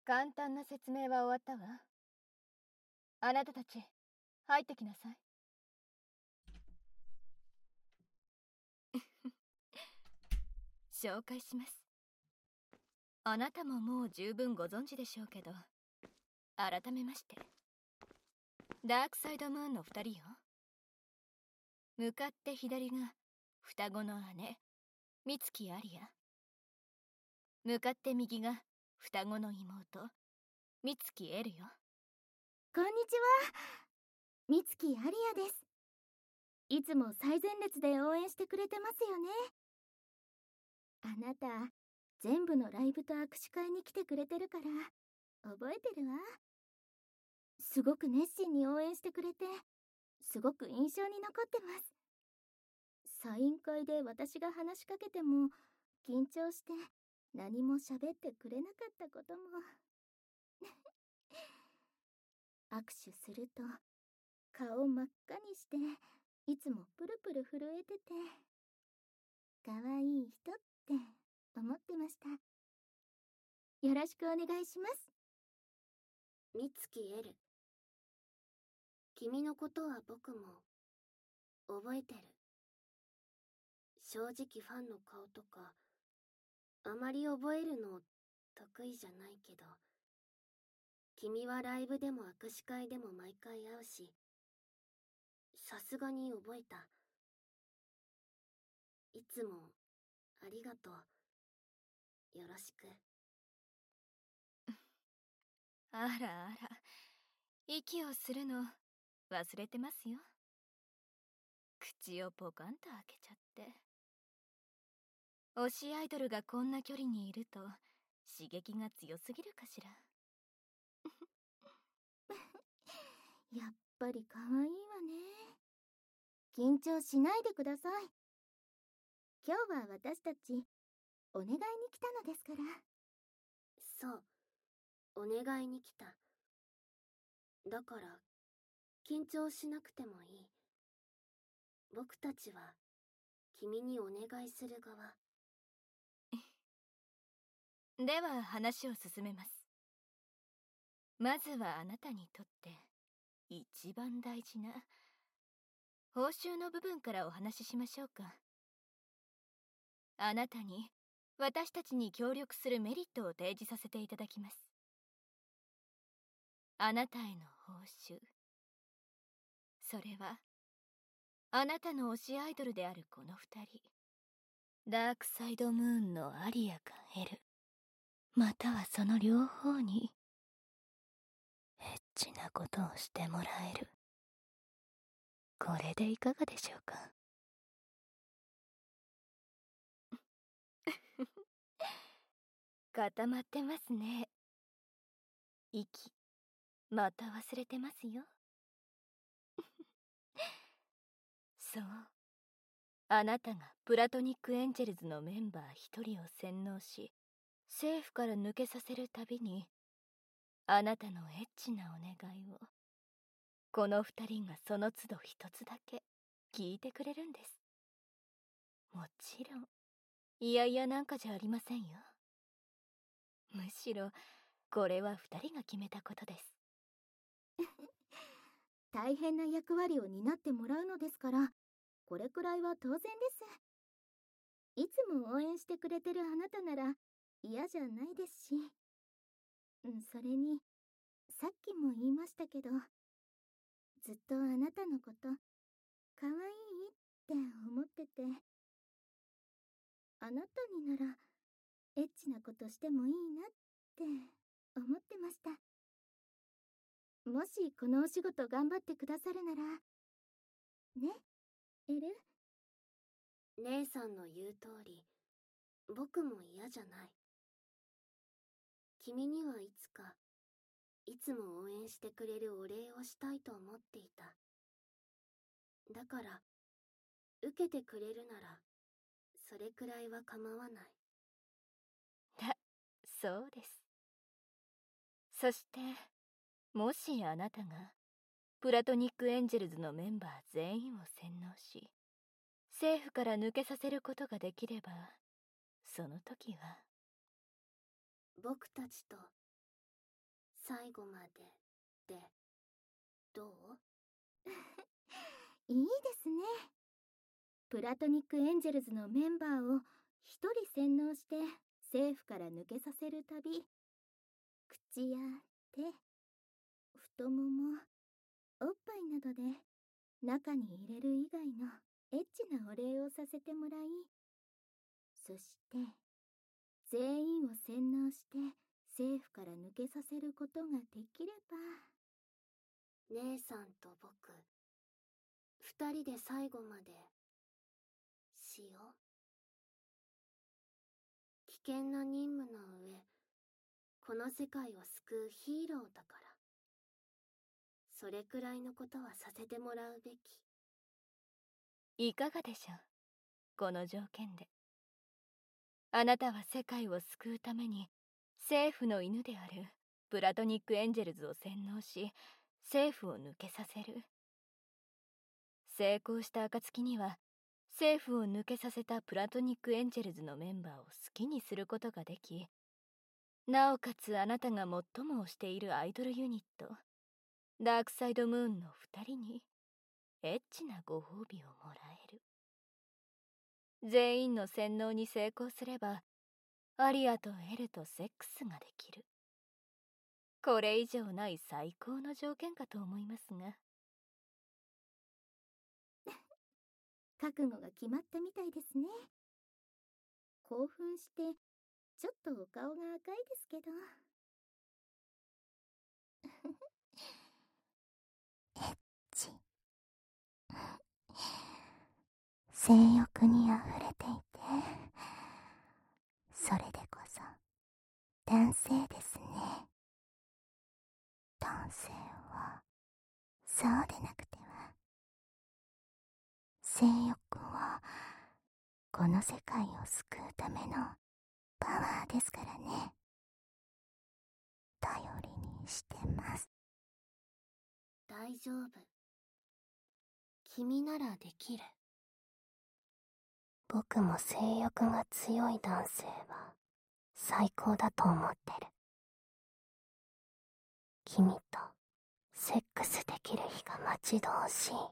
簡単な説明は終わったわ。あなたたち、入ってきなさい。 紹介します。あなたももう十分ご存知でしょうけど、改めまして、ダークサイドムーンの2人よ。向かって左が双子の姉、美月アリア。向かって右が双子の妹、美月エルよ。 こんにちは。美月アリアです。いつも最前列で応援してくれてますよね。あなた、全部のライブと握手会に来てくれてるから、覚えてるわ。すごく熱心に応援してくれて、すごく印象に残ってます。サイン会で私が話しかけても、緊張して何も喋ってくれなかったことも。握手すると、顔真っ赤にして、いつもプルプル震えてて、可愛い人って思ってました。よろしくお願いします。 美月エル。君のことは僕も覚えてる。正直ファンの顔とかあまり覚えるの得意じゃないけど、君はライブでも握手会でも毎回会うし、さすがに覚えた。いつもありがとう。よろしく。 あらあら、息をするの忘れてますよ。口をポカンと開けちゃって。推しアイドルがこんな距離にいると刺激が強すぎるかしら。 やっぱり可愛いわね。緊張しないでください。今日は私たちお願いに来たのですから。 そう、お願いに来た。だから緊張しなくてもいい。僕たちは君にお願いする側。 では話を進めます。まずはあなたにとって一番大事な報酬の部分からお話ししましょうか。あなたに私たちに協力するメリットを提示させていただきます。あなたへの報酬、それはあなたの推しアイドルであるこの2人、ダークサイドムーンのアリアかエル、またはその両方にエッチなことをしてもらえる。これでいかがでしょうか。固まってますね。息また忘れてますよ。そう、あなたがプラトニックエンジェルズのメンバー一人を洗脳し、政府から抜けさせるたびに、あなたのエッチなお願いをこの二人がその都度一つだけ聞いてくれるんです。もちろんいやいやなんかじゃありませんよ。むしろこれは二人が決めたことです。 大変な役割を担ってもらうのですから、これくらいは当然です。いつも応援してくれてるあなたなら嫌じゃないですし。それに、さっきも言いましたけど、ずっとあなたのこと可愛いって思ってて、あなたにならエッチなことしてもいいなって思ってました。もしこのお仕事頑張ってくださるならね、エル。 姉さんの言う通り、僕も嫌じゃない。君にはいつか、いつも応援してくれるお礼をしたいと思っていた。だから、受けてくれるなら、それくらいは構わない。 そうです。そして、もしあなたがプラトニックエンジェルズのメンバー全員を洗脳し、政府から抜けさせることができれば、その時は僕たちと最後まででどう？ いいですね。プラトニックエンジェルズのメンバーを一人洗脳して政府から抜けさせる旅。口や手、太もも、おっぱいなどで中に入れる以外のエッチなお礼をさせてもらい、そして全員を洗脳して政府から抜けさせることができれば。 姉さんと僕、二人で最後までしよう。危険な任務の上、この世界を救うヒーローだから、それくらいのことはさせてもらうべき。 いかがでしょう、この条件で。あなたは世界を救うために政府の犬であるプラトニックエンジェルズを洗脳し、政府を抜けさせる。成功した暁には政府を抜けさせたプラトニックエンジェルズのメンバーを好きにすることができ、なおかつあなたが最も推しているアイドルユニットダークサイドムーンの2人にエッチなご褒美をもらえる。全員の洗脳に成功すればアリアとエルとセックスができる。これ以上ない最高の条件かと思いますが。 覚悟が決まったみたいですね。興奮してちょっとお顔が赤いですけど。エッチ。性欲にあふれていて、それでこそ男性ですね。男性はそうでなくては。性欲はこの世界を救うためのパワーですからね。頼りにしてます。 大丈夫。君ならできる。僕も性欲が強い男性は最高だと思ってる。君とセックスできる日が待ち遠しい。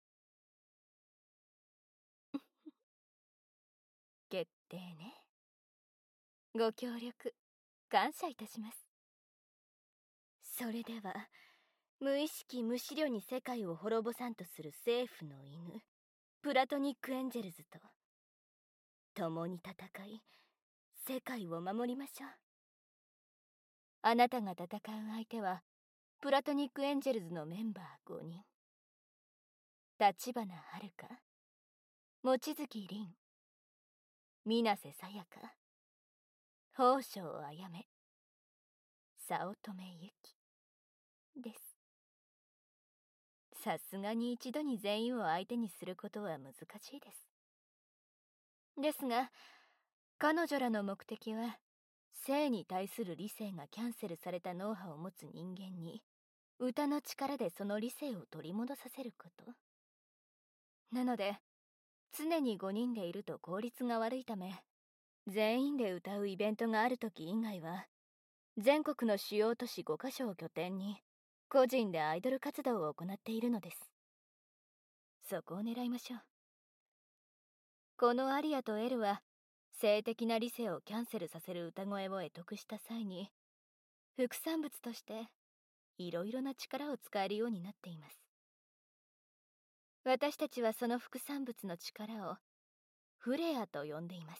決定ね。ご協力感謝いたします。それでは無意識無思慮に世界を滅ぼさんとする政府の犬プラトニックエンジェルズと共に戦い世界を守りましょう。あなたが戦う相手はプラトニックエンジェルズのメンバー5人。立花遥、望月凛、水瀬さやか、宝生あやめ、早乙女ゆきです。さすがに一度に全員を相手にすることは難しいです。ですが彼女らの目的は性に対する理性がキャンセルされた脳波を持つ人間に歌の力でその理性を取り戻させること。なので常に5人でいると効率が悪いため、全員で歌うイベントがある時以外は全国の主要都市5カ所を拠点に個人でアイドル活動を行っているのです。そこを狙いましょう。このアリアとエルは性的な理性をキャンセルさせる歌声を得得した際に副産物としていろいろな力を使えるようになっています。私たちはその副産物の力をフレアと呼んでいます。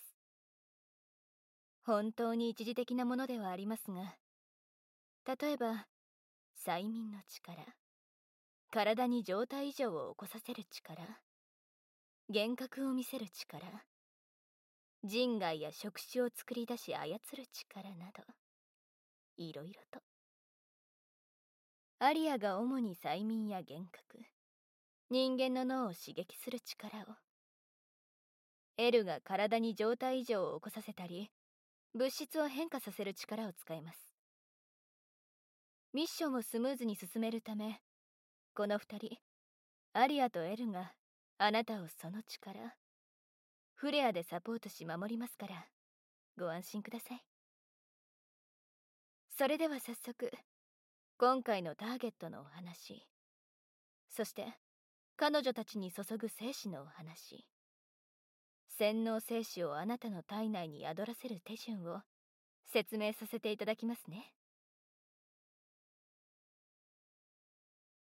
本当に一時的なものではありますが、例えば催眠の力、体に状態異常を起こさせる力、幻覚を見せる力、人外や触手を作り出し操る力などいろいろと。アリアが主に催眠や幻覚、人間の脳を刺激する力を、エルが体に状態異常を起こさせたり物質を変化させる力を使います。ミッションをスムーズに進めるため、この2人アリアとエルがあなたをその力フレアでサポートし守りますから、ご安心ください。それでは早速今回のターゲットのお話、そして彼女たちに注ぐ精子のお話、洗脳精子をあなたの体内に宿らせる手順を説明させていただきますね。